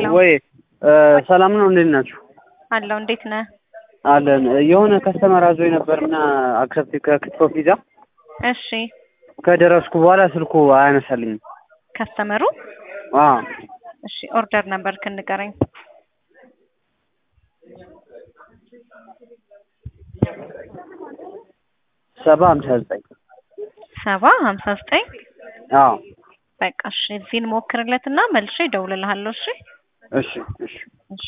ወይ ሰላም ነው እንዴት ናችሁ? አለው እንዴት ነህ? አለን የሆነ ከስተመር አዞኝ ነበርና አክሰፕት ከክትፎ ፒዛ እሺ ከደረስኩ በኋላ ስልኩ አያነሳልኝም። ከስተመሩ እሺ ኦርደር ነበር ከንገረኝ። 759 በቃ እሺ እዚህን ሞክርለትና መልሼ እደውልልሃለሁ። እሺ እሺ እሺ